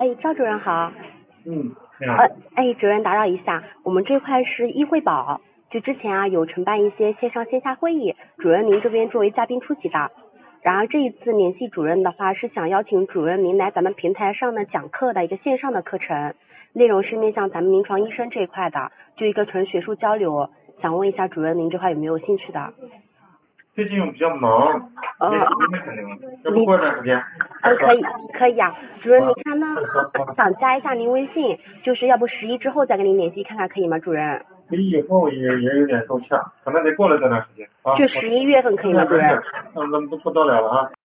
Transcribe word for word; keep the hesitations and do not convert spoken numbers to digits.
哎，赵主任好。 嗯，你好。 呃，哎，主任打扰一下，我们这块是医惠保，就之前啊有承办一些线上线下会议，主任您这边作为嘉宾出席的。然后这一次联系主任的话，是想邀请主任您来咱们平台上呢讲课的一个线上的课程，内容是面向咱们临床医生这一块的，就一个纯学术交流。想问一下主任您这块有没有兴趣的？ 最近我比较忙，没呃， 时间可能，要不过段时间再嗯， 说。 可以，可以啊，主任，您啊， 看呢？ 再说啊。 想加一下您微信，就是要不十一之后再跟您联系看看，可以吗，主任？ 十一以后也也有点够呛，可能得过了这段时间啊。 就我十一月份可以吗，主任？ 今天门诊，那那不不得了了啊。